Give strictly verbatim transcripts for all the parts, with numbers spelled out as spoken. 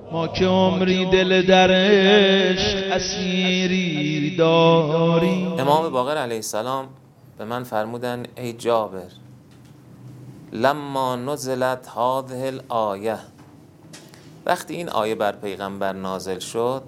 ما که عمری دل در عشق اسیری داریم. امام باقر علیه السلام به من فرمودن ای جابر لما نزلت هذه الآیه، وقتی این آیه بر پیغمبر نازل شد،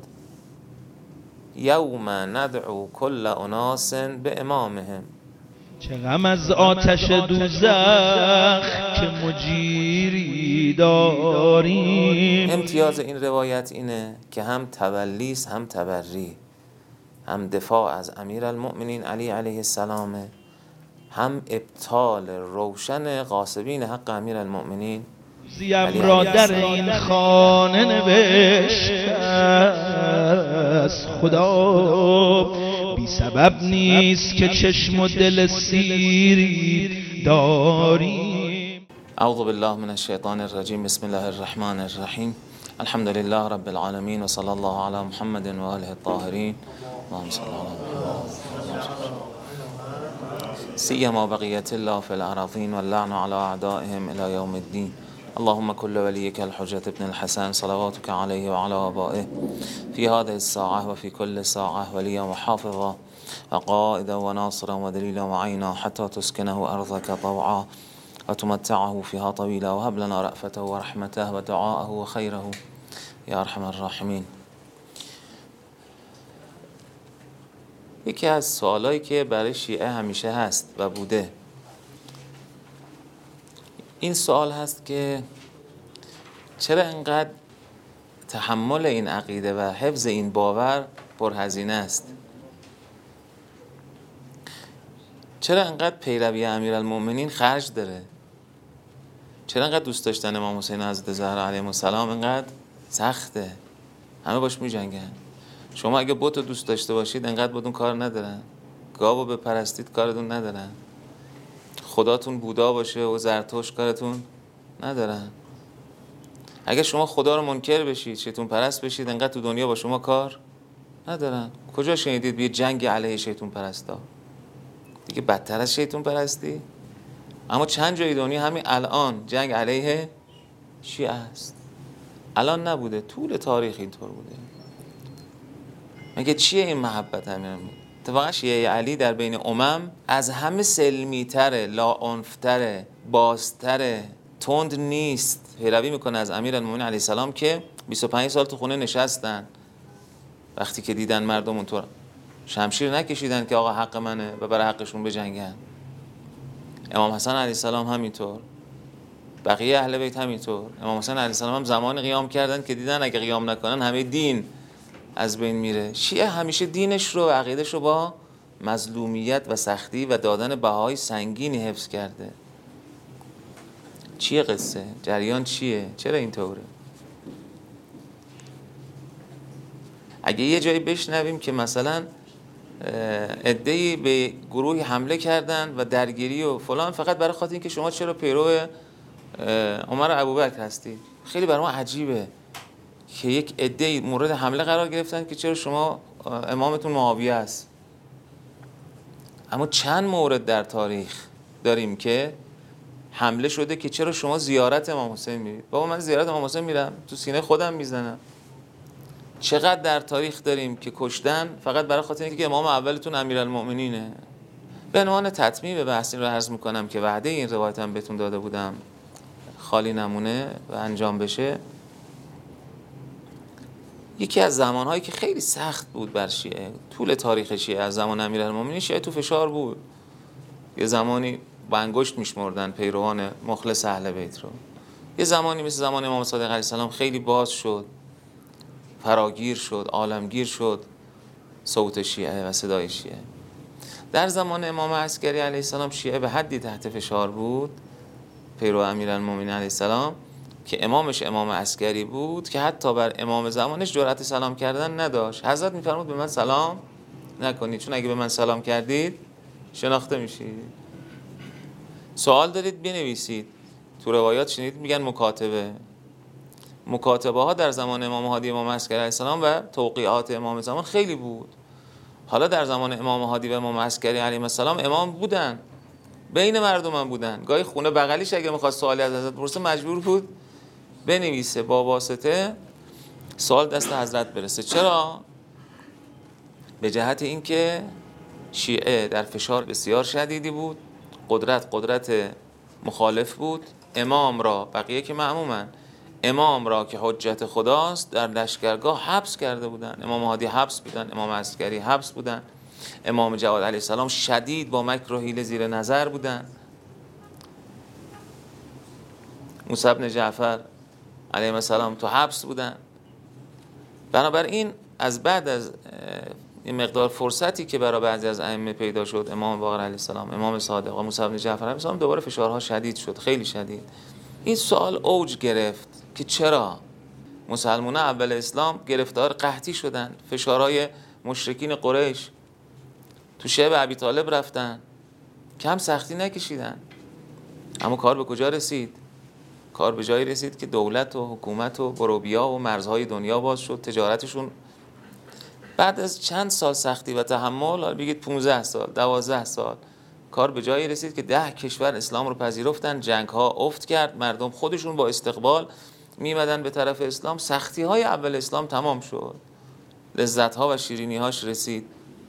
یوم ندعو کل اناس به امامهم، چه غم از آتش دوزخ که مجیری داریم. امتیاز این روایت اینه که هم تولیس هم تبری، هم دفاع از امیرالمؤمنین علی علیه السلام، هم ابطال روشن غاصبین حق امیرالمؤمنین. زیم را در این خانه نوشت از خدا، بی سبب نیست که چشم و دل سیری داریم. اعوذ بالله من الشیطان الرجیم، بسم الله الرحمن الرحیم، الحمد لله رب العالمین و صلی الله علی محمد و آله الطاهرین. اللهم صل علی محمد سیما بقیت الله فی الارضین واللعن علی اعدائهم الی یوم الدین. اللهم كل وليك الحجة ابن الحسن صلواتك عليه وعلى آبائه في هذه الساعة وفي كل ساعة وليا وحافظا وقائدا وناصرا ودليلا وعينا حتى تسكنه أرضك طوعا وتمتعه فيها طويلا وهب لنا رأفته ورحمته ودعاءه وخيره يا أرحم الراحمين. یکی از سوالایی که برای شیعه همیشه هست و بوده، این سوال هست که چرا انقدر تحمل این عقیده و حفظ این باور پرهزینه است؟ چرا انقدر پیروی امیرالمؤمنین خرج داره؟ چرا انقدر دوست داشتن امام حسین حضرت زهرا علیه السلام انقدر سخته؟ همه باش می‌جنگن. شما اگه بت رو دوست داشته باشید انقدر بدون کار ندارن، گاو رو بپرستید کارتون ندارن، خداتون بودا باشه و زرتشت کارتون ندارن. اگه شما خدا رو منکر بشید، شیطان پرست بشید، انقدر تو دنیا با شما کار ندارن. کجا شنیدید بیه جنگ علیه شیطان پرستا؟ دیگه بدتر از شیطان پرستی. اما چند جای دنیا همین الان جنگ علیه شیعه است. الان نبوده، طول تاریخ اینطور بوده. مگه چیه این محبت امیرالمؤمنین؟ اتفاقا شیعه علی در بین امم از همه سلمی‌تره، لاعنفتره، بازتره، تند نیست. پیروی میکنه از امیرالمؤمنین علیه السلام که بیست و پنج سال تو خونه نشستن، وقتی که دیدن مردم اونطور شمشیر نکشیدن که آقا حق منه و برای حقشون بجنگن. امام حسن علیه السلام همینطور، بقیه اهل بیت همینطور. امام حسن علیه السلام هم زمان قیام کردن که دیدن اگه قیام نکنن همه دین از بین میره. شیعه همیشه دینش رو و عقیدش رو با مظلومیت و سختی و دادن بهای سنگینی حفظ کرده. چیه قصه؟ جریان چیه؟ چرا اینطوره؟ اگه یه جایی بشنویم که مثلا عده‌ای به گروهی حمله کردن و درگیری و فلان فقط برای خاطر اینکه شما چرا پیرو عمر و ابوبکر هستی، خیلی برای ما عجیبه که یک عده مورد حمله قرار گرفتن که چرا شما امامتون معاویه است. اما چند مورد در تاریخ داریم که حمله شده که چرا شما زیارت امام حسین میرید؟ بابا من زیارت امام حسین میرم، تو سینه خودم میزنم. چقدر در تاریخ داریم که کشتن فقط برای خاطر اینکه امام اولتون امیرالمؤمنینه. به عنوان تتمیم بحث رو عرض میکنم که وعده این روایت هم بهتون داده بودم خالی نمونه و انجام بشه. یکی از زمانهایی که خیلی سخت بود بر شیعه، طول تاریخ شیعه از زمان امیرالمؤمنین شیعه تو فشار بود. یه زمانی با انگشت میشمردن پیروان مخلص اهل بیت رو. یه زمانی مثل زمان امام صادق علیه السلام خیلی باز شد، فراگیر شد، عالمگیر شد صوت شیعه و صدای شیعه. در زمان امام عسکری علیه السلام شیعه به حدی تحت فشار بود، پیرو امیرالمؤمنین علیه السلام، که امامش امام عسکری بود که حتی بر امام زمانش جرأت سلام کردن نداشت. حضرت میفرمود به من سلام نکنید، چون اگه به من سلام کردید شناخته میشید. سوال دارید بنویسید. تو روایات شنید میگن مکاتبه. مکاتبه ها در زمان امام هادی امام عسکری علیه السلام و توقیعات امام زمان خیلی بود. حالا در زمان امام هادی و امام عسکری علیه السلام امام بودن، بین مردم هم بودن. گاهی خونه بغلیش اگه میخواست سوالی از حضرت بپرسه مجبور بود بنویسه با واسطه سوال دست حضرت برسه. چرا؟ به جهت اینکه شیعه در فشار بسیار شدیدی بود، قدرت قدرت مخالف بود، امام را، بقیه که معمومن، امام را که حجت خداست در لشکرگاه حبس کرده بودن. امام هادی حبس بودن، امام عسکری حبس بودن، امام جواد علیه السلام شدید با مکر و حیله زیر نظر بودن، موسی بن جعفر علیه السلام تو حبس بودن. بنابراین از بعد از این مقدار فرصتی که برای بعضی از ائمه پیدا شد، امام باقر علیه السلام، امام صادق و موسی بن جعفر علیه السلام، دوباره فشارها شدید شد، خیلی شدید. این سوال اوج گرفت که چرا مسلمانان اول اسلام گرفتار قحطی شدن، فشارهای مشرکین قریش تو شعب ابی طالب رفتن، کم سختی نکشیدن، اما کار به کجا رسید؟ کار به جایی رسید که دولت و حکومت و بروبیا و مرزهای دنیا باز شد، تجارتشون بعد از چند سال سختی و تحمل، حالا بگید پانزده سال، دوازده سال، کار به جایی رسید که ده کشور اسلام رو پذیرفتن، جنگ ها افت کرد، مردم خودشون با استقبال میمدن به طرف اسلام، سختی های اول اسلام تمام شد، لذت ها و شیرینی هاش رسید.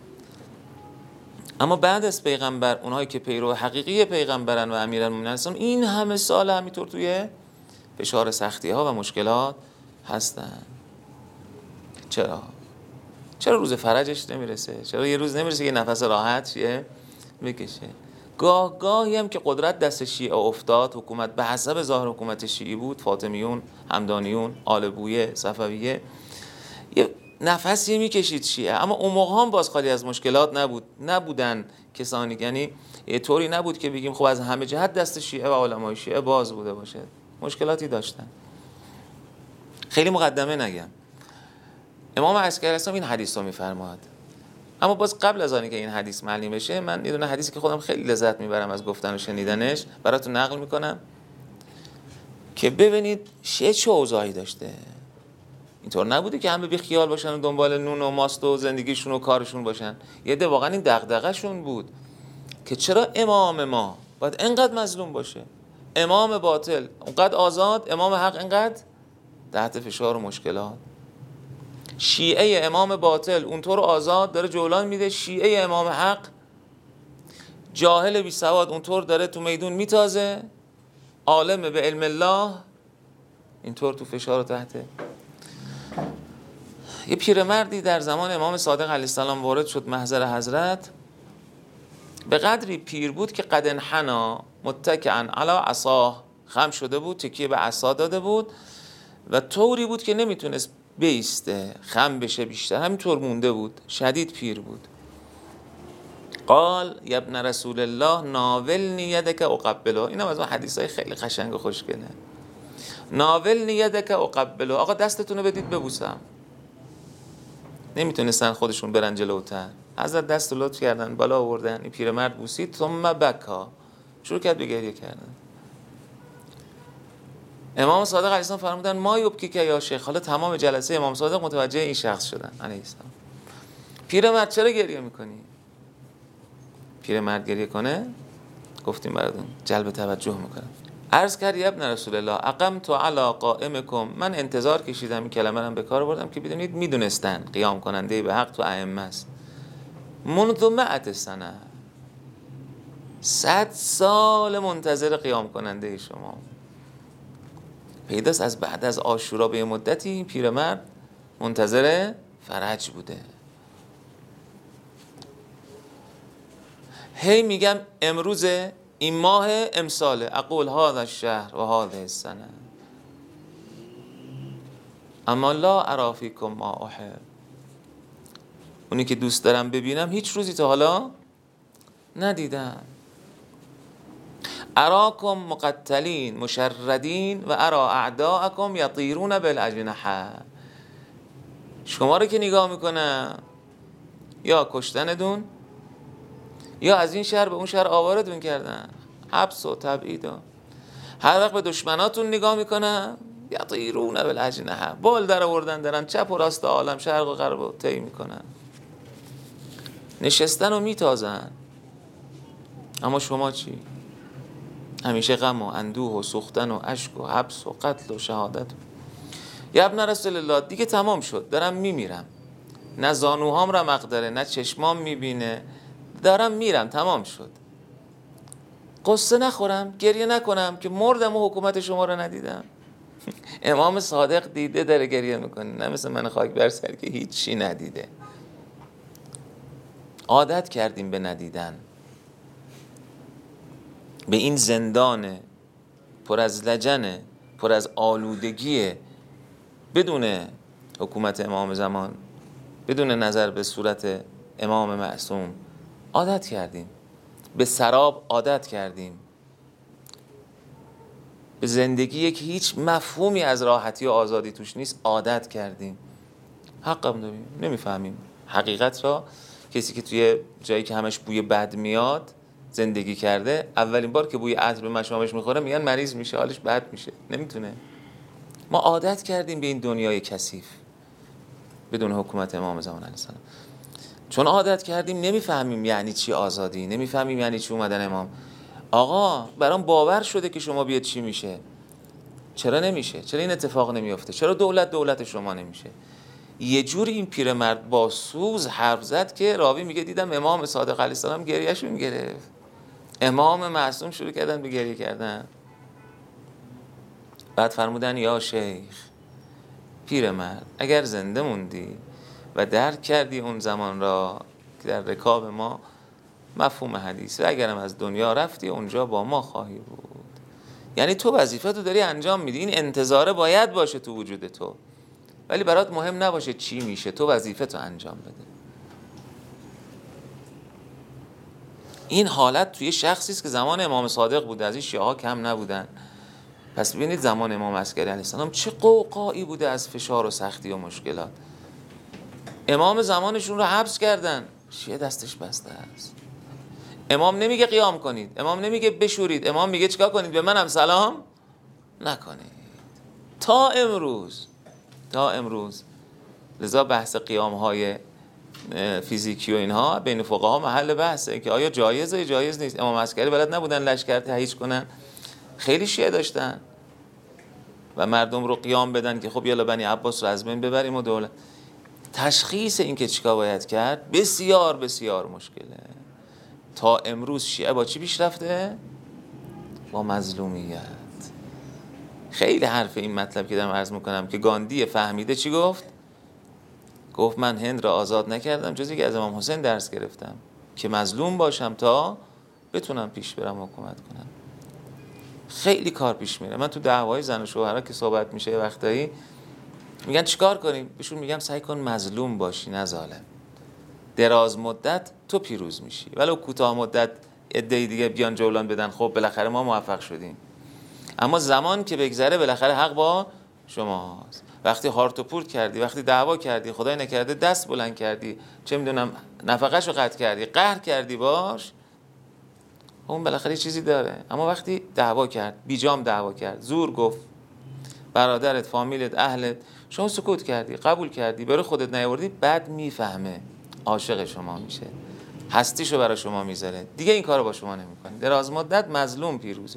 اما بعد از پیغمبر، اونهایی که پیرو حقیقی پیغمبرن و امیرالمومنین هستن، این همه سال همینطور توی فشار سختی ها و مشکلات هستن. چرا؟ چرا روز فرجش نمیرسه؟ چرا یه روز نمیرسه یه نفس راحت چیه بکشه؟ گاه گاهی هم که قدرت دست شیعه افتاد، حکومت به حسب ظاهر حکومت شیعی بود، فاطمیون، همدانیون، آل بویه، صفویه، یه نفسی میکشید شیعه. اما اون موقع هم باز خالی از مشکلات نبود، نبودن کسانی، یعنی یه طوری نبود که بگیم خب از همه جهت دست شیعه و علمای شیعه باز بوده باشه، مشکلاتی داشتن. خیلی مقدمه نگم، امام عسکری اسلام این حدیث رو میفرماد. اما باز قبل از آنی که این حدیث معنی بشه، من یه دونه حدیثی که خودم خیلی لذت میبرم از گفتن و شنیدنش براتون نقل میکنم که ببینید چه چه اوضاعی داشته. اینطور نبوده که همه بی خیال باشن و دنبال نون و ماست و زندگیشون و کارشون باشن. یه ده واقعا این دغدغه‌شون بود که چرا امام ما باید اینقدر مظلوم باشه، امام باطل اونقدر آزاد، امام حق اینقدر تحت فشار و مشکلات. شیعه امام باطل اونطور آزاد داره جولان میده، شیعه امام حق جاهل بی سواد اونطور داره تو میدون میتازه، عالم به علم الله اینطور تو فشار و تحته. یه پیرمردی در زمان امام صادق علیه السلام وارد شد محضر حضرت، به قدری پیر بود که قد انحنا متکئا علی عصاه، خم شده بود، تکیه به عصا داده بود و طوری بود که نمیتونست بیسته، خم بشه بیشتر، همینطور مونده بود، شدید پیر بود. قال یا ابن رسول الله ناولنی یدک اقبله. اینم از اون حدیثای خیلی قشنگ و خوشگله. ناولنی یدک اقبله، آقا دستتونو بدید ببوسم. نمیتونستن خودشون برن جلوتر، حضرت دست لطف کردن، بالا آوردن، این پیرمرد بوسید، ثم بکا، شروع کرد به گریه کردن. امام صادق علیه السلام فرمودن ما یبکی که یا شیخ. حالا تمام جلسه امام صادق متوجه این شخص شدن علیه السلام. پیرمرد چرا گریه میکنی؟ پیرمرد گریه کنه، گفتیم براتون جلب توجه میکنه. عرض کرد ابن رسول الله اقمت علی قائمکم، من انتظار کشیدم، این کلمه رو به کار بردم که بدونید میدونستن قیام کننده به حق تو ائمه است. منذ مئة سنه، صد سال منتظر قیام کننده شما. پیداست از بعد از عاشورا به مدتی این پیرمرد منتظر فرج بوده. هی میگم امروز این ماه امساله، اقول هذا الشهر و هذه السنه، اما لا ارا فیکم ما احب. اونی که دوست دارم ببینم هیچ روزی تا حالا ندیدم. اراکم مقتلین مشردین و ارا اعداءکم یطیرون بالاجنحه. شما رو که نگاه میکنم یا کشتندون یا از این شهر به اون شهر آواردون کردن، حبس و تبعید. هر وقت به دشمناتون نگاه میکنم یطیرون بالاجنحه، بال در آوردن دارن چپ و راست عالم، شرق و غرب رو طی میکنن، نشستن و میتازن. اما شما چی؟ همیشه غم و اندوه و سوختن و اشک و حبس و قتل و شهادت. یا ابن رسول الله دیگه تمام شد، دارم میمیرم، نه زانوهام رمق داره نه چشمام میبینه، دارم میرم، تمام شد. قصه نخورم، گریه نکنم که مردم و حکومت شما رو ندیدم؟ امام صادق دیده داره گریه میکنه، نه مثل من خاک بر سر که هیچی ندیده. عادت کردیم به ندیدن، به این زندان پر از لجنه، پر از آلودگیه، بدون حکومت امام زمان، بدون نظر به صورت امام معصوم عادت کردیم. به سراب عادت کردیم، به زندگی که هیچ مفهومی از راحتی و آزادی توش نیست عادت کردیم. حقم داریم، نمیفهمیم حقیقت را. کسی که توی جایی که همش بوی بد میاد زندگی کرده، اولین بار که بوی عطر به مشامش میخوره میگن مریض میشه، حالش بد میشه، نمیتونه. ما عادت کردیم به این دنیای کثیف بدون حکومت امام زمان علیه السلام. چون عادت کردیم نمیفهمیم یعنی چی آزادی، نمیفهمیم یعنی چی اومدن امام. آقا برام باور شده که شما بیاد چی میشه، چرا نمیشه؟ چرا این اتفاق نمیافته؟ چرا دولت دولت شما نمیشه؟ یه جوری این پیرمرد با سوز حرف زد که راوی میگه دیدم امام صادق علیه السلام گریهشون گرفت، امام معصوم شروع کردن به گریه کردن. بعد فرمودن یا شیخ، پیرمرد اگر زنده موندی و درک کردی اون زمان را که در رکاب ما مفهوم حدیث، و اگرم از دنیا رفتی اونجا با ما خواهی بود. یعنی تو وظیفه تو داری انجام میدی، این انتظاره باید باشه تو وجود تو، ولی برات مهم نباشه چی میشه، تو وظیفه تو انجام بده. این حالت توی شخصی است که زمان امام صادق بوده، از این شیعه ها کم نبودن. پس ببینید زمان امام عسکری علیه السلام چه قوقایی بوده از فشار و سختی و مشکلات. امام زمانشون رو حبس کردن، شیعه دستش بسته است. امام نمیگه قیام کنید، امام نمیگه بشورید، امام میگه چیکار کنید؟ به منم سلام نکنید. تا امروز تا امروز لذا بحث قیام های فیزیکی و اینها بین فقها محل بحثه که آیا جایزه یا جایز نیست. امام عسکری بلد نبودن لشکر تهییج کنن، خیلی شیعه داشتن و مردم رو قیام بدن که خب یالا بنی عباس رو از بین ببریم و دولت. تشخیص این که چیکار باید کرد بسیار بسیار مشکله. تا امروز شیعه با چی پیش رفته؟ با مظلومیت. خیلی حرف این مطلب که دارم عرض میکنم که گاندی فهمیده چی گفت؟ گفت من هند را آزاد نکردم جز اینکه از امام حسین درس گرفتم که مظلوم باشم تا بتونم پیش برم حکومت کنم. خیلی کار پیش میره. من تو دعوای زن و شوهرها که صحبت میشه وقتایی میگن چیکار کنیم؟ بهشون میگم سعی کن مظلوم باشی نه ظالم. دراز مدت تو پیروز میشی، ولو کوتاه مدت عده دیگه بیان جولان بدن، خب بالاخره ما موفق شدیم. اما زمان که بگذره بالاخره حق با شماست. وقتی هارت و پورت کردی، وقتی دعوا کردی، خدای نکرده دست بلند کردی، چه میدونم نفقه‌شو قطع کردی، قهر کردی باش، اون بالاخره چیزی داره. اما وقتی دعوا کرد، بیجام دعوا کرد، زور گفت، برادرت، فامیلت، اهلت، شما سکوت کردی، قبول کردی، برای خودت نیاوردی، بعد میفهمه، عاشق شما میشه، هستیشو برای شما میذاره، دیگه این کارو با شما نمیکنه. دراز مدت مظلوم پیروزه.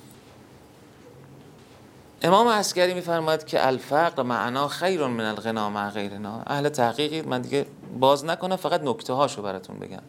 امام عسکری میفرماید که الفقر معنا خیر من الغنا مع غیرنا. اهل تحقیقی، من دیگه باز نکنم، فقط نکته هاشو براتون بگم.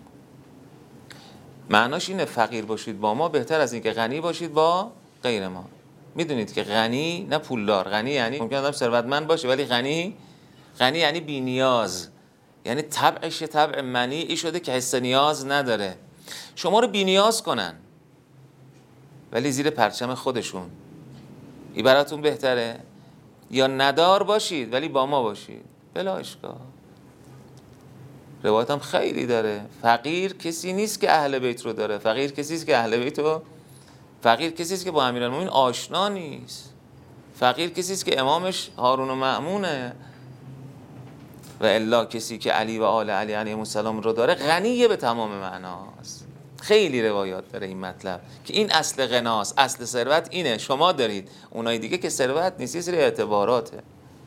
معناش اینه فقیر باشید با ما بهتر از این که غنی باشید با غیر ما. میدونید که غنی نه پولدار، غنی یعنی ممکن آدم ثروتمند باشه ولی غنی، غنی یعنی بی نیاز، یعنی طبعش طبع منیعی شده که حس نیاز نداره. شما رو بی نیاز کنن ولی زیر پرچم خودشون، این براتون بهتره؟ یا ندار باشید ولی با ما باشید، بلا اشکال. روایت هم خیلی داره. فقیر کسی نیست که اهل بیت رو داره، فقیر کسی است که اهل بیت رو، فقیر کسی است که با امیرالمومنین آشنا نیست، فقیر کسی است که امامش هارون و مأمونه، و الا کسی که علی و آل علی علیهم السلام رو داره غنیه به تمام معناست. خیلی روایات داره این مطلب که این اصل غناست، اصل ثروت اینه، شما دارید، اونای دیگه که ثروت نیست، یه سری اعتباراته.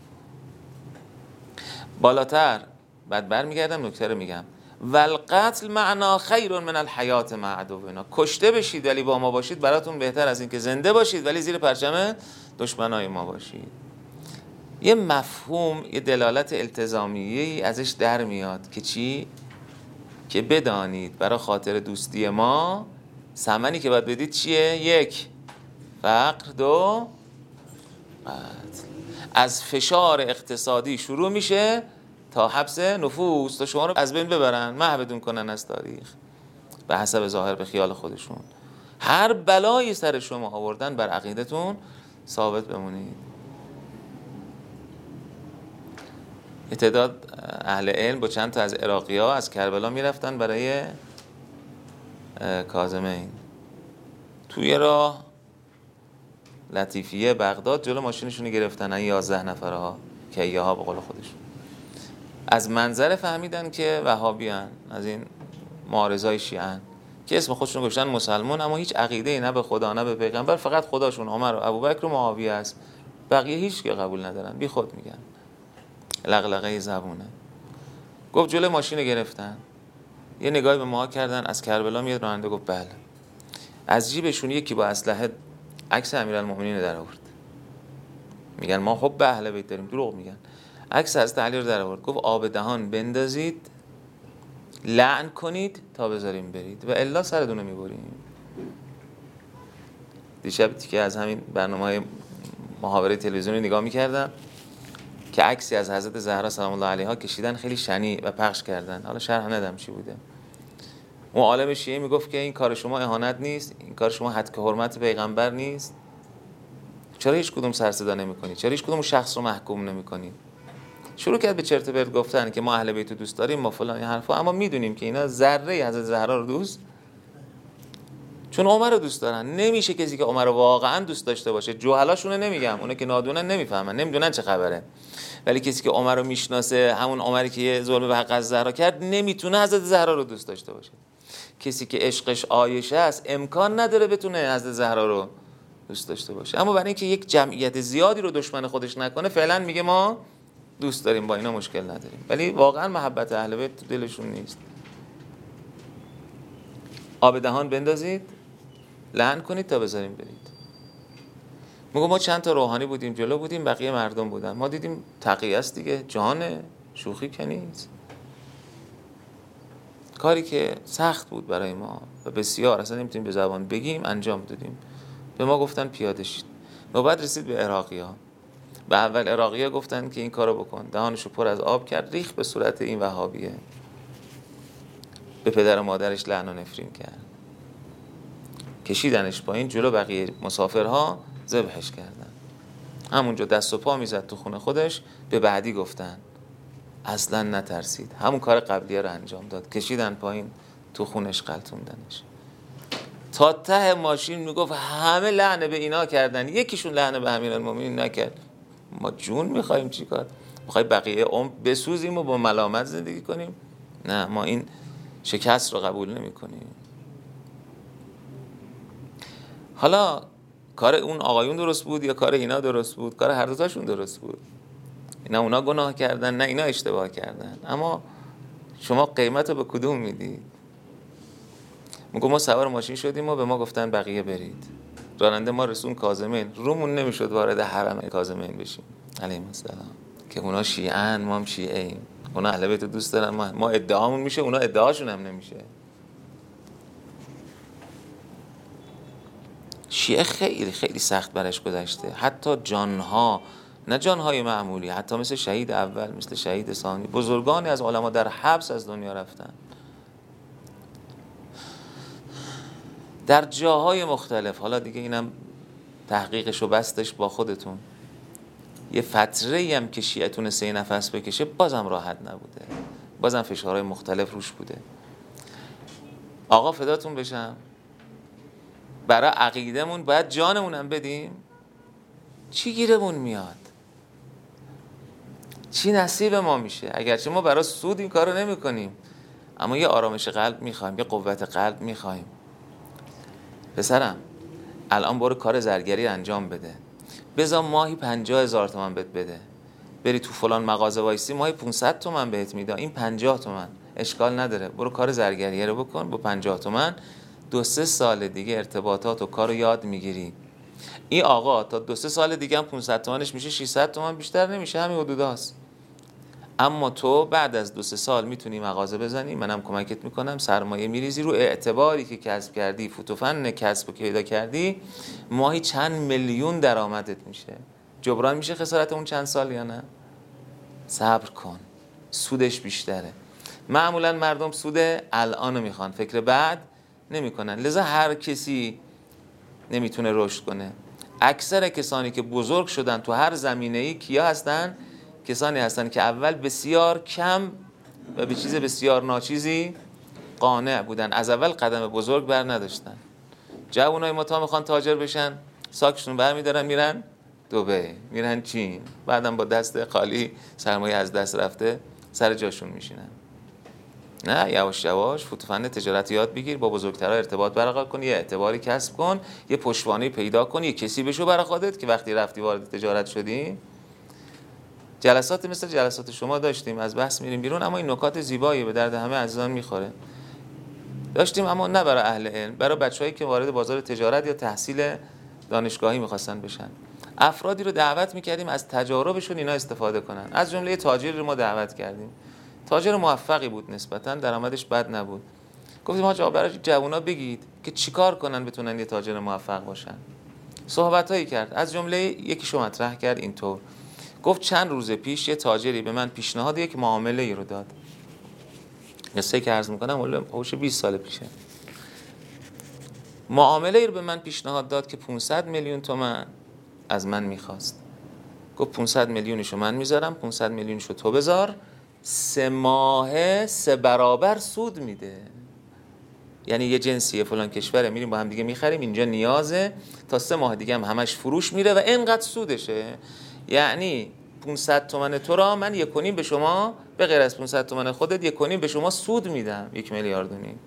بالاتر بعد برمیگردم نکته رو میگم. والقتل معنا خیر من الحیات مع عدونا. کشته بشید ولی با ما باشید براتون بهتر از این که زنده باشید ولی زیر پرچم دشمنای ما باشید. یه مفهوم، یه دلالت التزامیه‌ای ازش در میاد که چی؟ که بدانید برای خاطر دوستی ما ثمنی که باید بدید چیه؟ یک، فقر. دو، قتل. از فشار اقتصادی شروع میشه تا حبس نفوس، تا شما رو از بین ببرن، محو کنن از تاریخ به حسب ظاهر، به خیال خودشون. هر بلایی سر شما آوردن، بر عقیدتون ثابت بمونید. یه تعداد اهل علم با چند تا از عراقی ها از کربلا میرفتن برای کاظمین. توی راه لطیفیه بغداد جلو ماشینشون گرفتن، این یازده نفره ها کیه ها به قول خودشون. از منظر فهمیدن که وهابی هن، از این معارضای شیعه هن که اسم خودشون گذاشتن مسلمان، اما هیچ عقیده نه به خدا نه به پیغمبر، فقط خداشون عمر و ابوبکر و معاویه است، بقیه هیچ که قبول ندارن، بی خود میگن، لغلغه زبونه. گفت جلو ماشین گرفتن، یه نگاهی به ما کردن، از کربلا میاد راننده. گفت بله. از جیبشون یکی با اسلحه عکس امیرالمومنین در آورد. میگن ما خب به اهل بیت داریم، دروغ میگن. عکس حضرت علی رو در آورد. گفت آب دهان بندازید، لعن کنید تا بذاریم برید و الا سرتون رو میبریم. دیشب که از همین برنامه‌های محاوره تلویزیونی نگاه میکردم که عکسی از حضرت زهرا سلام الله علیها کشیدن، خیلی شنیع و پخش کردن. حالا شرح ندم چی بوده. اون عالم شیعه میگفت که این کار شما اهانت نیست، این کار شما حد که حرمت پیغمبر نیست. چرا هیچ کدوم سر صدا نمی‌کنید؟ چرا هیچ کدوم شخص رو محکوم نمی‌کنید؟ شروع کرد به چرت و پرت گفتن که ما اهل بیت رو دوست داریم، ما فلان این حرفا، اما میدونیم که اینا ذره حضرت زهرا رو دوست، چون عمر رو دوست دارن. نمیشه کسی که عمر رو واقعا دوست داشته باشه، جوهلاشونه نمیگم، اونا که نادونن نمیفهمن، نمیدونن چه خبره، ولی کسی که عمر رو میشناسه، همون عمری که یه ظلم به حق از زهرا کرد، نمیتونه حضرت زهرا رو دوست داشته باشه. کسی که عشقش عایشه است امکان نداره بتونه حضرت زهرا رو دوست داشته باشه. اما برای اینکه یک جمعیت زیادی رو دشمن خودش نکنه، فعلا میگه ما دوست داریم، با اینا مشکل نداریم، ولی واقعا محبت اهل بیت تو دلشون نیست. آب دهان بندازید، لعن کنید تا بذاریم برید. میگم ما چند تا روحانی بودیم جلو بودیم، بقیه مردم بودن. ما دیدیم تقیه است دیگه، جهان شوخی که نیست. کاری که سخت بود برای ما و بسیار اصلا نمیتونیم به زبان بگیم، انجام دادیم. به ما گفتن پیاده شید. نوبت رسید به عراقی ها. به اول عراقی ها گفتن که این کارو بکن، دهانشو پر از آب کرد، ریخ به صورت این وهابیه، به پدر و مادرش لعن و نفرین کرد، کشیدنش پایین جلو بقیه مسافرها، ذبحش کردن. همونجا دست و پا میزد تو خونه خودش. به بعدی گفتن اصلا نترسید، همون کار قبلیه رو انجام داد، کشیدن پایین تو خونش، قلتوندنش. تا ته ماشین میگفت همه لعنه به اینا کردن، یکیشون لعنه به امیرالمومنین نکرد. ما جون میخوایم چیکار؟ میخوای بقیه عمر بسوزیم و با ملامت زندگی کنیم؟ نه، ما این شکست رو قبول نمی کنیم. حالا کار اون آقایون درست بود یا کار اینا درست بود؟ کار هر دوتاشون درست بود. اینا اونا گناه کردن، نه اینا اشتباه کردن. اما شما قیمت رو به کدوم میدید؟ میگم ما سوار ماشین شدیم و به ما گفتن بقیه برید. راننده ما رسون کاظمین، رومون نمیشد وارد حرم کاظمین بشیم علیهم السلام، که اونا شیعه‌ان ما هم شیعه ایم، اونا اهل بیت دوست دارن، ما, ما ادعامون میشه، اونا ادعاشون هم نمیشه. شیعه خیلی خیلی سخت برش گذشته، حتی جانها، نه جانهای معمولی، حتی مثل شهید اول، مثل شهید ثانی، بزرگانی از علما در حبس از دنیا رفتن، در جاهای مختلف. حالا دیگه اینم تحقیقش و بستش با خودتون. یه فتره‌ای هم که شیعه تونسته یه نفس بکشه، بازم راحت نبوده، بازم فشارهای مختلف روش بوده. آقا فداتون بشم، برای عقیدمون باید جانمون هم بدیم؟ چی گیرمون میاد؟ چی نصیب ما میشه؟ اگرچه ما برای سود این کارو نمی کنیم، اما یه آرامش قلب میخوایم، یه قوت قلب میخوایم. پسرم الان برو کار زرگری انجام بده، بذار ماهی پنجاه هزار تومن بهت بده، بری تو فلان مغازه وایسی ماهی پونصد تومن بهت میده، این پنجاه تومن اشکال نداره، برو کار زرگری رو بکن با پنجاه تومن. دو سه سال دیگه ارتباطات و کارو یاد میگیری، این آقا تا دو سه سال دیگه هم پانصد تومنش میشه ششصد تومن، بیشتر نمیشه، همین حدوداست. اما تو بعد از دو سه سال میتونی مغازه بزنی، منم کمکت میکنم، سرمایه میریزی رو اعتباری که کسب کردی، فوتوفن کسب که پیدا کردی، ماهی چند میلیون درآمدت میشه. جبران میشه خسارت اون چند سال یا نه؟ صبر کن، سودش بیشتره. معمولا مردم سود الانو میخوان، فکر بعد نمیکنن، لذا هر کسی نمیتونه رشد کنه. اکثر کسانی که بزرگ شدن تو هر زمینه‌ای کیا هستن؟ کسانی هستن که اول بسیار کم و به چیز بسیار ناچیزی قانع بودن، از اول قدم بزرگ بر نداشتن. جوانای ما تا میخوان تاجر بشن، ساکشون برمیدارن میرن دبی، میرن چین، بعدم با دست خالی سرمایه از دست رفته سر جاشون میشینن. نه، یواش یواش فوتوفن تجارت یاد بگیر، با بزرگترها ارتباط برقرار کن، یه اعتباری کسب کن، یه پشتوانه پیدا کن، یه کسی بشو برای خودت که وقتی رفتی وارد تجارت شدی. جلسات مثل جلسات شما داشتیم، از بحث میریم بیرون، اما این نکات زیبایی به درد همه عزیزان میخوره. داشتیم اما نه برای اهل علم، برای بچه‌هایی که وارد بازار تجارت یا تحصیل دانشگاهی میخواستن بشن. افرادی رو دعوت میکردیم از تجاربشون اینا استفاده کنن. از جمله تاجری رو ما دعوت کردیم، تاجر موفقی بود، نسبتاً درآمدش بد نبود. گفتیم آقا برای جوونا بگید که چیکار کنن بتونن یه تاجر موفق باشن. صحبتایی کرد، از جمله یکیشو مطرح کرد اینطور، گفت چند روز پیش یه تاجری به من پیشنهاد یک معامله ای رو داد. قصه که عرض میکنم حوش بیست سال پیشه. معامله ای رو به من پیشنهاد داد که پانصد میلیون تومان از من میخواست. گفت پانصد میلیونشو من میذارم، پانصد میلیونشو تو بذار، سه ماهه سه برابر سود میده. یعنی یه جنسیه فلان کشوره، میریم با هم دیگه میخریم، اینجا نیازه، تا سه ماه دیگه هم همش فروش میره و اینقدر سودشه. یعنی پانصد تومن تو را من یک و نیم به شما، به غیر از پانصد تومن خودت، یک و نیم به شما سود میدم، یک میلیارد و نیم.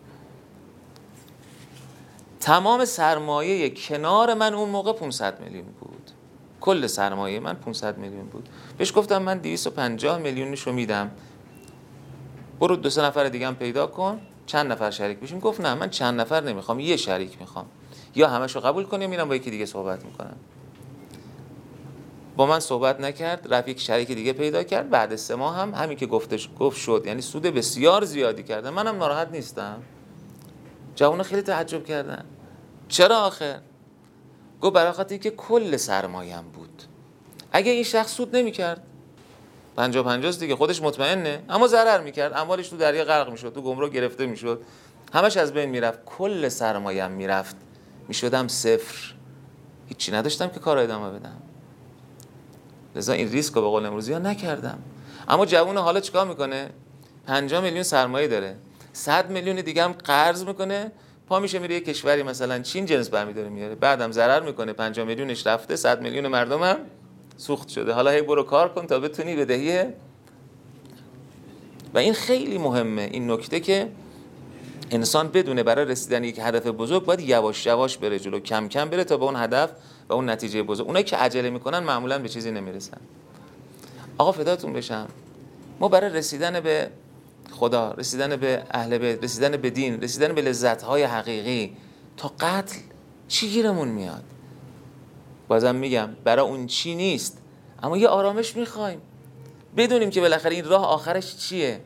تمام سرمایه کنار من اون موقع پانصد میلیون بود، کل سرمایه من پانصد میلیون بود. بهش گفتم من دویست و پنجاه میلیونشو میدم، برو دو سه نفر دیگه هم پیدا کن، چند نفر شریک بشیم. گفت نه من چند نفر نمیخوام، یه شریک میخوام، یا همشو قبول کنیم میرم با یکی دیگه صحبت میکنم. با من صحبت نکرد، رفت یک شریک دیگه پیدا کرد. بعد سه ماه هم همین که گفتش گفت شد، یعنی سود بسیار زیادی کردن. منم ناراحت نیستم. جوونا خیلی تعجب کردن، چرا آخر؟ گفت برای خاطر اینکه کل سرمایه‌ام بود. اگه این شخص سود نمی‌کرد پنجاه پنجاه دیگه، خودش مطمئنه، اما ضرر می‌کرد، اموالش تو دریا غرق می‌شد، تو گمرک گرفته می‌شد، همش از بین میرفت، کل سرمایه‌ام میرفت، میشدم صفر، هیچی نداشتم که کار ادامه بدم. لذا این ریسک رو به قول امروزی‌ها نکردم. اما جوون حالا چیکار میکنه؟ پنجاه میلیون سرمایه داره، صد میلیون دیگه هم قرض میکنه، پا میشه میره یه کشوری مثلا چین جنس برمی‌داره میاره، بعدم ضرر میکنه، پنجاه میلیونش رفته، صد میلیون مردم هم سوخت شده. حالا هی برو کار کن تا بتونی بدهی. و این خیلی مهمه، این نکته که انسان بدونه برای رسیدن یک هدف بزرگ باید یواش یواش بره جلو، کم کم بره تا به اون هدف و اون نتیجه بزرگ. اونایی که عجله میکنن معمولا به چیزی نمیرسن. آقا فداتون بشم، ما برای رسیدن به خدا، رسیدن به اهل بیت، رسیدن به دین، رسیدن به لذت‌های حقیقی، تا قتل چی گیرمون میاد؟ بازم میگم برای اون چی نیست، اما یه آرامش میخوایم، بدونیم که بالاخره این راه آخرش چیه.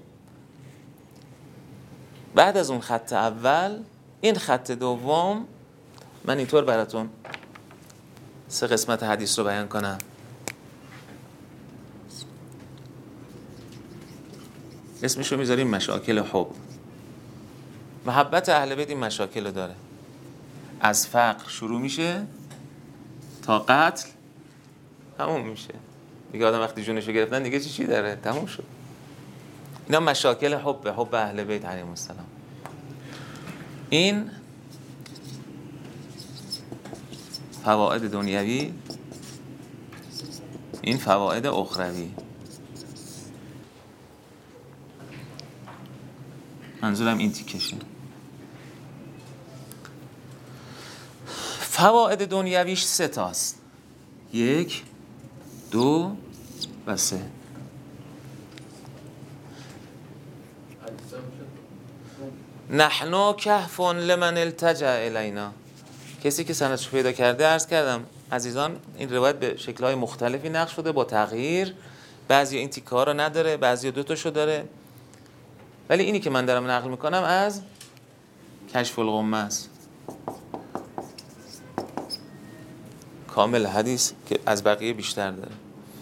بعد از اون خط اول، این خط دوم، من اینطور براتون سه قسمت حدیث رو بیان کنم. اسمشو میذاریم مشاکل حب. محبت اهل بیت این مشاکل رو داره، از فقر شروع میشه تا قتل تموم میشه. دیگه آدم وقتی جونشو گرفتن دیگه چی چی داره؟ تموم شد. اینا مشاکل حب، حب اهل بیت علیهم السلام. این فواید دنیوی، این فواید اخروی. منظورم این تیکشه. فواید دنیویش سه تاست، یک، دو و سه. نحنو کهف لمن التجا الینا. کسی که سندشو پیدا کرده، عرض کردم عزیزان این روایت به شکل‌های مختلفی نقل شده با تغییر، بعضی این تیکه‌ها رو نداره، بعضی دو تاشو داره، ولی اینی که من دارم نقل میکنم از کشف الغمه است. کامل حدیث که از بقیه بیشتر داره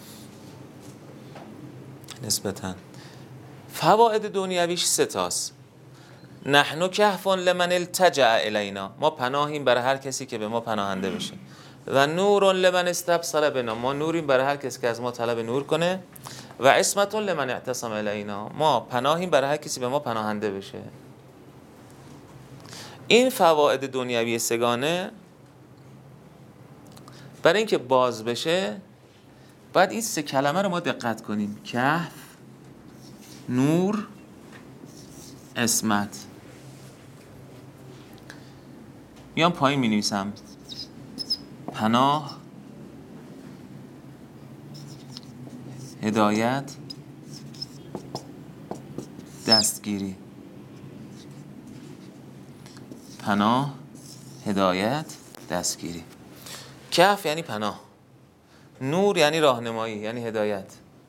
نسبتاً. فواید دنیویش سه تاست. نحن کهف لمن التجأ الینا، ما پناهیم برای هر کسی که به ما پناهنده بشه. و نور لمن استبصر بنا، ما نوریم برای هر کسی که از ما طلب نور کنه. و عصمت لمن اعتصم الینا، ما پناهیم برای هر کسی به ما پناهنده بشه. این فواید دنیوی سگانه برای اینکه باز بشه باید این سه کلمه رو ما دقت کنیم: کهف، نور، عصمت. میام پایین می نویسم: پناه، هدایت، دستگیری. پناه، هدایت، دستگیری. کهف یعنی پناه، نور یعنی راهنمایی یعنی هدایت،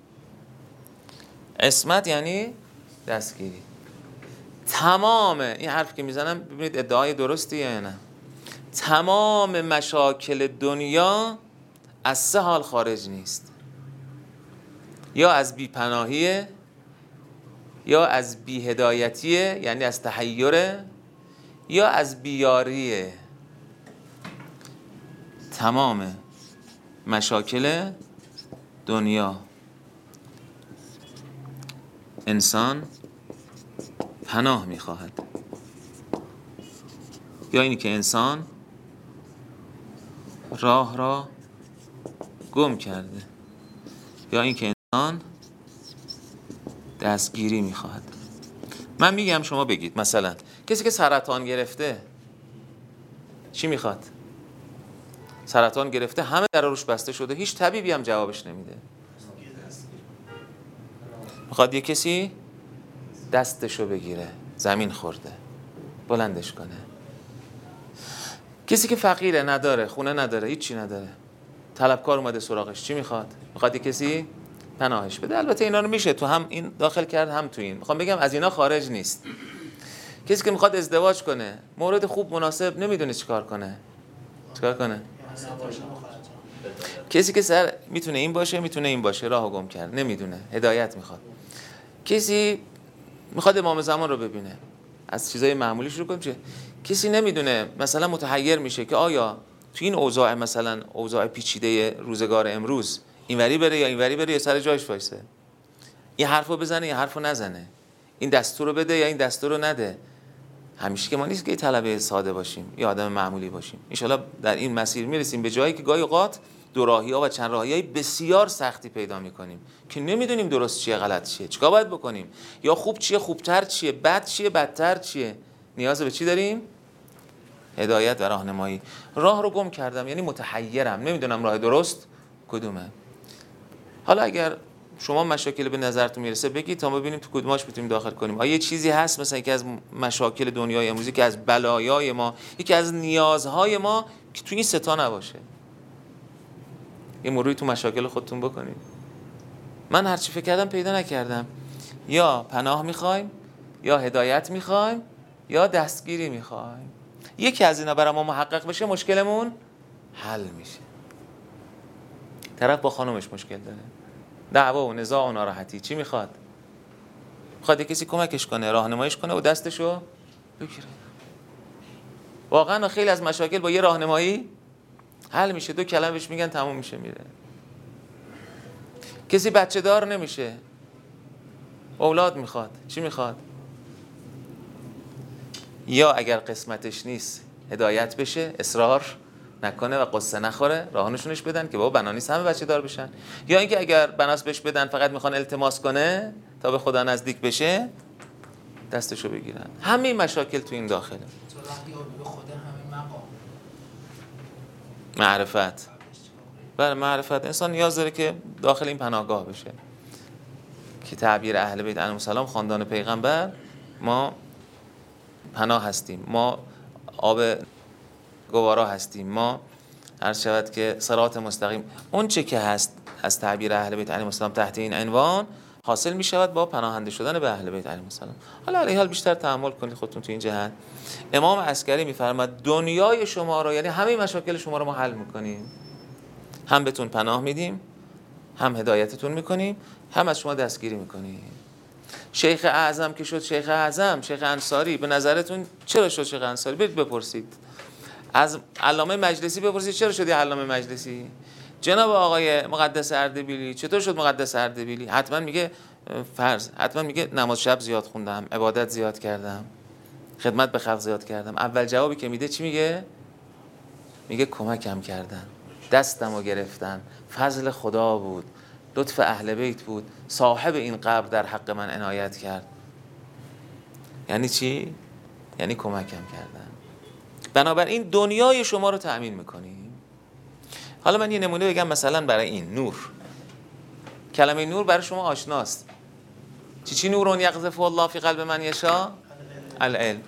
عصمت یعنی دستگیری. تمام این حرف که میزنم ببینید ادعای درستیه یا نه. تمام مشاکل دنیا از سه حال خارج نیست: یا از بی پناهیه، یا از بی هدایتیه یعنی از تحیره، یا از بیاریه. تمام مشاکل دنیا انسان پناه میخواهد، یا اینی که انسان راه را گم کرده، یا اینکه انسان دستگیری میخواهد. من میگم شما بگید مثلا کسی که سرطان گرفته چی میخواد؟ سرطان گرفته، همه در روش بسته شده، هیچ طبیبی هم جوابش نمیده. میخواد یه کسی دستشو بگیره، زمین خورده بلندش کنه. کسی که فقیره، نداره، خونه نداره، هیچی نداره، طلبکار اومده سراغش، چی میخواد؟ میخواد یه کسی پناهش بده. البته اینا رو میشه تو هم این داخل کرد هم تو این. میخوام بگم از اینا خارج نیست. کسی که میخواد ازدواج کنه، مورد خوب مناسب نمیدونه چیکار کنه، چیکار کنه؟ کسی که سر میتونه این باشه، میتونه این باشه، راهو گم کرد، نمیدونه، هدایت میخواد. کسی میخواد امام زمان رو ببینه، از چیزای معمولی شروع کنه. کسی نمیدونه، مثلا متحیر میشه که آیا تو این اوضاع، مثلا اوضاع پیچیده روزگار امروز، اینوری بره یا اینوری بره یا سر جایش وایسه، این حرفو بزنه یا حرفو نزنه، این دستور رو بده یا این دستور رو نده. همیشه که ما نیست که طلبه ساده باشیم یا آدم معمولی باشیم. ان شاءالله در این مسیر میرسیم به جایی که گاهی اوقات دو راهی‌ها و چند راهی‌های بسیار سختی پیدا می‌کنیم که نمی‌دونیم درست چیه، غلط چیه، چیکار باید بکنیم، یا خوب چیه، خوبتر چیه، بد چیه، بدتر چیه. نیاز به چی داریم؟ هدایت و راهنمایی. راه رو گم کردم یعنی متحیرم، نمیدونم راه درست کدومه. حالا اگر شما مشاکل به نظرتون میرسه بگید تا ما ببینیم تو کدوماش میتونیم داخل کنیم. آیا یه چیزی هست مثلا که از مشاکل دنیای امروزی، که از بلایای ما، یکی از نیازهای ما که تو این سه تا نباشه؟ یه مروری تو مشاکل خودتون بکنید. من هر چی فکر کردم پیدا نکردم. یا پناه میخوایم، یا هدایت میخوایم، یا دستگیری میخوایم. یکی از اینا برای ما محقق بشه مشکلمون حل میشه. طرف با خانومش مشکل داره، دعوا و نزاع و ناراحتی، چی میخواد؟ میخواد کسی کمکش کنه، راهنماییش کنه و دستشو بگیره. واقعا خیلی از مشاکل با یه راهنمایی حل میشه. دو کلمه بهش میگن تموم میشه، میره. کسی بچه دار نمیشه، اولاد میخواد، چی میخواد؟ یا اگر قسمتش نیست هدایت بشه، اصرار نکنه و قصه نخوره، راهنشونش بدن که بابا بنانیس همه بچه دار بشن. یا اینکه اگر بناس بهش بدن فقط میخوان التماس کنه تا به خدا نزدیک بشه، دستشو بگیرن. همه مشاکل تو این داخله. معرفت. بله معرفت. انسان نیاز داره که داخل این پناهگاه بشه که تعبیر اهل بیت علیهم السلام، خاندان پیغمبر، ما پناه هستیم، ما آب گوارا هستیم، ما عرض شود که صراط مستقیم اون چه که هست از تعبیر اهل بیت علیهم السلام تحت این عنوان حاصل می شود با پناهنده شدن به اهل بیت علیهم السلام. حالا علیه حال بیشتر تأمل کنید خودتون تو این جهت. امام عسکری میفرماد دنیای شما رو، یعنی همه مشاکل شما رو ما حل میکنیم، هم بهتون پناه میدیم، هم هدایتتون میکنیم، هم از شما دستگیری میکنیم. شیخ اعظم که شد شیخ اعظم، شیخ انصاری، به نظرتون چرا شد شیخ انصاری؟ برید بپرسید از علامه مجلسی، بپرسید چرا شدی علامه مجلسی. جناب آقای مقدس اردبیلی چطور شد مقدس اردبیلی؟ حتما میگه فرض، حتما میگه نماز شب زیاد خوندم، عبادت زیاد کردم، خدمت به خلق زیاد کردم. اول جوابی که میده چی میگه؟ میگه کمکم کردن، دستمو گرفتن، فضل خدا بود، لطف اهل بیت بود، صاحب این قبر در حق من عنایت کرد. یعنی چی؟ یعنی کمکم کردن. بنابراین دنیای شما رو تأمین میکنیم. حالا من یه نمونه بگم، مثلا برای این نور، کلمه نور برای شما آشناست. چی چی نورون یقذف الله فی قلب من یشاء؟ العلم.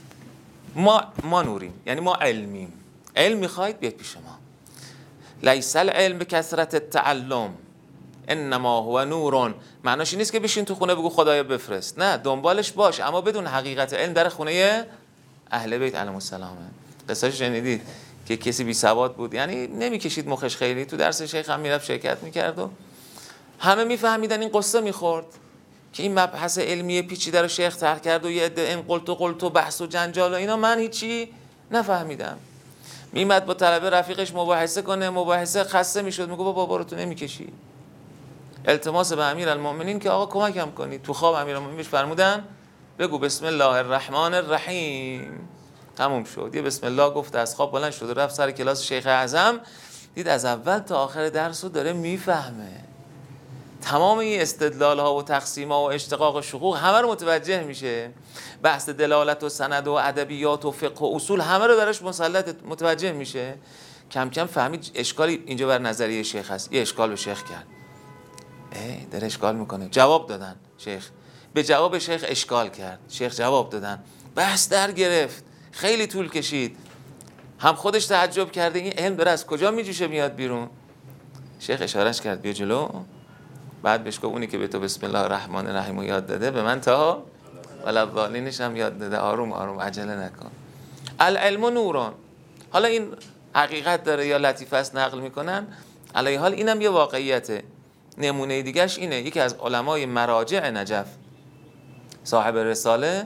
ما ما نوریم، یعنی ما علمیم. علم میخواید بیاید پیش ما. لیس العلم بکثرت التعلم انما هو نور. معناش این نیست که بشین تو خونه بگو خدایا بفرست، نه، دنبالش باش، اما بدون حقیقت علم در خونه اهل بیت علیهم السلام. قصه‌اش شنیدید که کسی بی سواد بود، یعنی نمیکشید مخش خیلی، تو درس شیخ هم میرفت شرکت میکرد و همه میفهمیدن، این قصه میخورد که این مبحث علمی پیچیده رو شیخ طرح کرد و یه عده این قلت و قلت و بحث و جنجال و اینا، من هیچی نفهمیدم. میمد با طلبه رفیقش مباحثه کنه، مباحثه خسته میشد، میگه بابا برو تو نمیکشی. التماس به امیرالمومنین که آقا کمکم کنید. تو خواب امیرالمومنین بهش فرمودن بگو بسم الله الرحمن الرحیم. تموم شد. یه بسم الله گفت، از خواب بلند شد و رفت سر کلاس شیخ اعظم. دید از اول تا آخر درس رو داره میفهمه، تمام این استدلال ها و تقسیم ها و اشتقاق و شقوق همه رو متوجه میشه، بحث دلالت و سند و ادبیات و فقه و اصول همه رو درش مسلط متوجه میشه. کم کم فهمید اشکالی اینجا بر نظریه شیخ هست. یه اشکال به شیخ کرد، ای داره اشکال میکنه. جواب دادن، شیخ به جواب شیخ اشکال کرد، شیخ جواب دادن، بحث در گرفت، خیلی طول کشید. هم خودش تعجب کرده این علم داره از کجا میجوشه میاد بیرون. شیخ اشارش کرد بیا جلو. بعد بهش گفت اونی که به تو بسم الله الرحمن الرحیم یاد داده به من تا ولضالینش هم یاد داده. آروم آروم عجله نکن. العلم نوران. حالا این حقیقت داره یا لطیفه است نقل میکنن، علیه حال اینم یه واقعیته. نمونه دیگهش اینه، یکی از علمای مراجع نجف صاحب رساله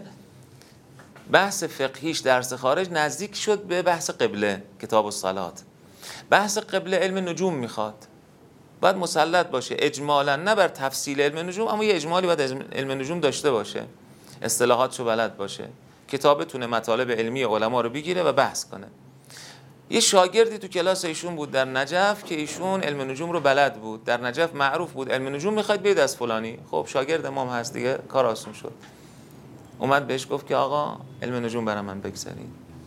بحث فقهیش درس خارج نزدیک شد به بحث قبله، کتاب الصلات. بحث قبله علم نجوم میخواد، باید مسلط باشه اجمالا، نه بر تفصیل علم نجوم، اما یه اجمالی باید علم نجوم داشته باشه، اصطلاحاتشو بلد باشه، کتابتونه مطالب علمی علما رو بگیره و بحث کنه. یه شاگردی تو کلاس ایشون بود در نجف که ایشون علم نجوم رو بلد بود، در نجف معروف بود علم نجوم میخواید بیاد از فلانی. خب شاگرد امام هست دیگه، کار آسون شد. اومد بهش گفت که آقا علم نجوم برای من بگذارید.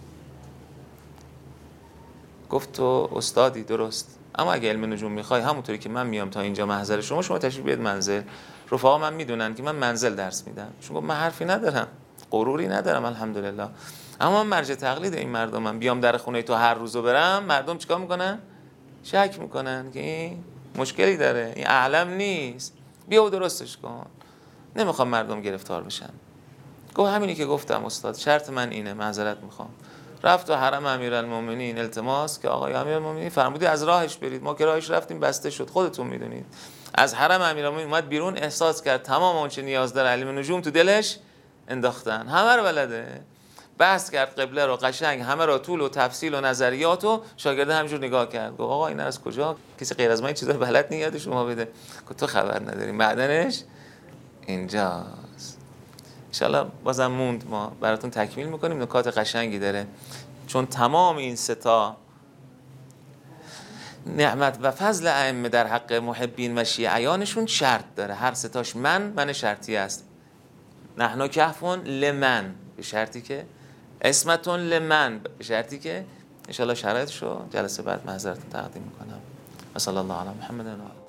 گفت تو استادی درست، اما اگه علم نجوم میخوای همونطوری که من میام تا اینجا محضر شما، شما تشریف بیاد منزل. رفقا من میدونن که من منزل درس میدم. شما من حرفی ندارم، غروری ندارم الحمدلله، اما من مرجع تقلید این مردمم. بیام در خونه تو هر روزو برم، مردم چیکار میکنن؟ شک میکنن که این مشکلی داره، این اعلم نیست، بیا و درستش کن. نمیخوام مردم گرفتار بشن. گفت همینی که گفتم استاد، شرط من اینه، معذرت میخوام. رفت تو حرم امیرالمومنین التماس که آقای امیرالمومنین فرمودی از راهش برید. ما که راهش رفتیم بسته شد، خودتون میدونید. از حرم امیرالمومنین اومد بیرون، احساس کرد تمام اون چه نیاز داره علم نجوم تو دلش انداختن، همه رو بلده. بحث کرد قبله رو قشنگ، همه رو طول و تفصیل و نظریات و شاگرد همینجور نگاه کرد. گفت آقا این از کجا؟ کسی غیر از من این چیزا بلد نیست یاد شما بده. گفت تو خبر نداری، معدنش اینجاست. ان شاءالله بازم موند، ما براتون تکمیل میکنیم، نکات قشنگی داره. چون تمام این سه تا نعمت و فضل ائمه در حق محبین و شیعیانشون شرط داره. هر سه تاش من من شرطی است. نحن کهفون لمن، به شرطی که اسمتون لمن، به شرطی که ان شاء الله شرایطشو جلسه بعد معذرت تقدیم میکنم. صلی الله علی محمد و